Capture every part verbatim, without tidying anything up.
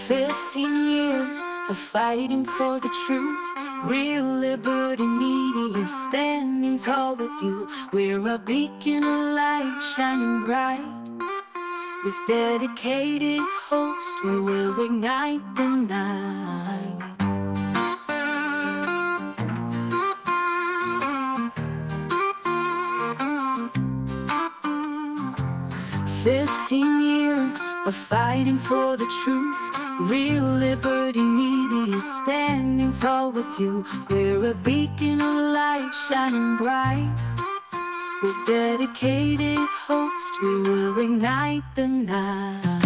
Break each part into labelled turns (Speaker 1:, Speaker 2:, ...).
Speaker 1: Fifteen years of fighting for the truth, real liberty needy, standing tall with you. We're a beacon of light shining bright. With dedicated hosts, we will ignite the night. Fifteen years of fighting for the truth, real liberty needy, standing tall with you. We're a beacon of light shining bright. With dedicated hosts, we will ignite the night.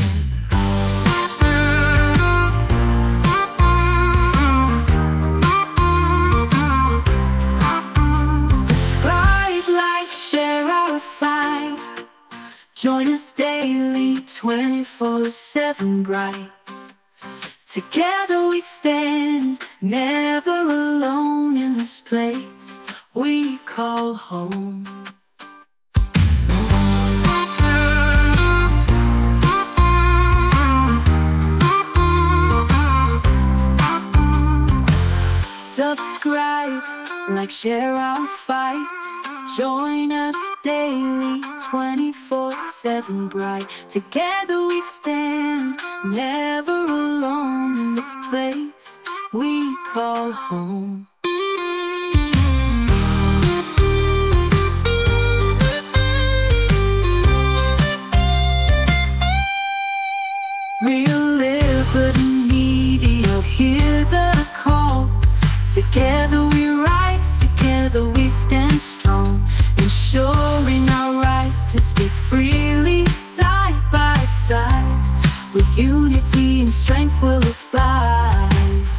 Speaker 1: Subscribe, like, share our fight. Join us daily, twenty-four seven bright. Together we stand, never alone in this place we call home. Subscribe, like, share our fight. Join us daily, twenty-four seven bright. Together we stand, never alone in this place we call home. Real liberty media, hear the call. Together we rise, together we stand strong, ensuring our right to speak freely side by side. With unity and strength we'll abide.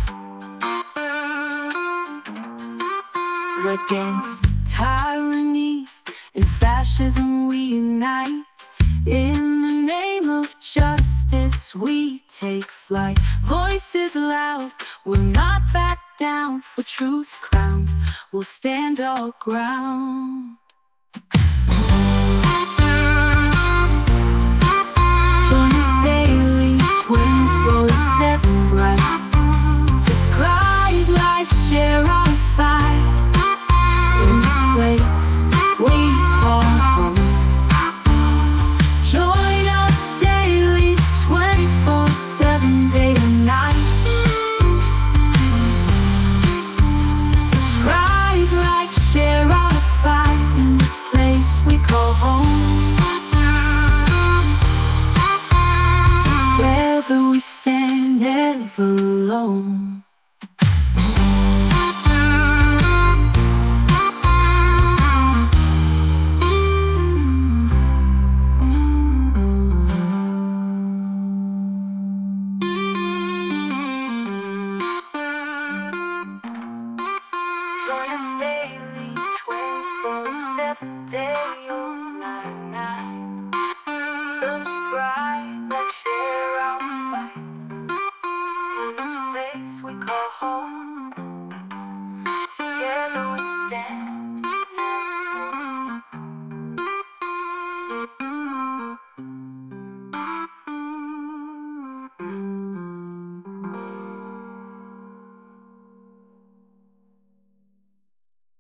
Speaker 1: Against tyranny and fascism we unite. In the name of justice we take flight. Voices loud, we'll not back down. For truth's crown, we'll stand our ground. Join us daily, twenty-four seven bright. Subscribe, like, share our fight. In this place we call home. Join us daily, twenty-four seven, day and night. Subscribe, like, share our fight. In this place we call home. Together we stand, never alone. Join us daily, twenty-four seven, day or night, night. Subscribe, like, share our fight. In this place we call home. Together we stand.